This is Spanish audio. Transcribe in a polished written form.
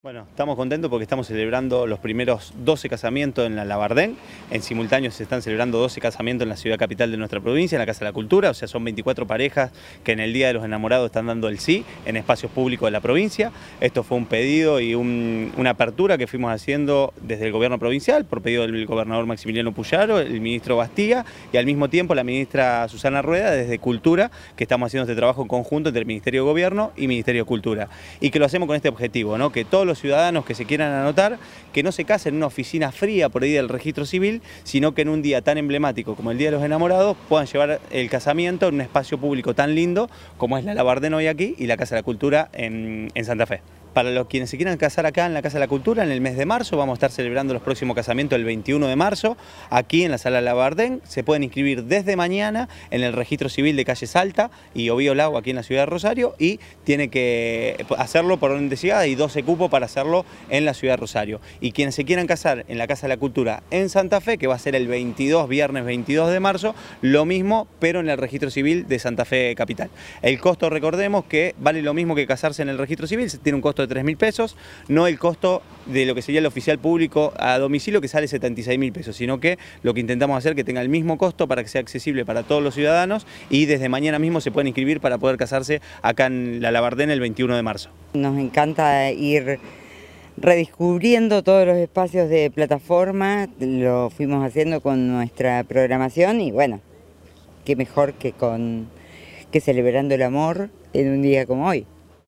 Bueno, estamos contentos porque estamos celebrando los primeros 12 casamientos en la Labardén. En simultáneo se están celebrando 12 casamientos en la ciudad capital de nuestra provincia, en la Casa de la Cultura. O sea, son 24 parejas que en el Día de los Enamorados están dando el sí en espacios públicos de la provincia. Esto fue un pedido y una apertura que fuimos haciendo desde el gobierno provincial por pedido del gobernador Maximiliano Puyaro, el ministro Bastía y al mismo tiempo la ministra Susana Rueda desde Cultura, que estamos haciendo este trabajo en conjunto entre el Ministerio de Gobierno y Ministerio de Cultura. Y que lo hacemos con este objetivo, ¿no? Que todos los ciudadanos que se quieran anotar, que no se casen en una oficina fría por ahí del registro civil, sino que en un día tan emblemático como el Día de los Enamorados puedan llevar el casamiento en un espacio público tan lindo como es la Labardén hoy aquí y la Casa de la Cultura en Santa Fe. Para los quienes se quieran casar acá en la Casa de la Cultura, en el mes de marzo, vamos a estar celebrando los próximos casamientos el 21 de marzo, aquí en la Sala Labardén. Se pueden inscribir desde mañana en el registro civil de calle Salta y Obío Lago, aquí en la ciudad de Rosario, y tiene que hacerlo por orden de llegada y 12 cupos para hacerlo en la ciudad de Rosario. Y quienes se quieran casar en la Casa de la Cultura en Santa Fe, que va a ser el viernes 22 de marzo, lo mismo, pero en el registro civil de Santa Fe Capital. El costo, recordemos que vale lo mismo que casarse en el registro civil, tiene un costo de 3.000 pesos, no el costo de lo que sería el oficial público a domicilio, que sale 76.000 pesos, sino que lo que intentamos hacer es que tenga el mismo costo para que sea accesible para todos los ciudadanos y desde mañana mismo se pueden inscribir para poder casarse acá en la Labardén el 21 de marzo. Nos encanta ir redescubriendo todos los espacios de plataforma, lo fuimos haciendo con nuestra programación y bueno, qué mejor que celebrando el amor en un día como hoy.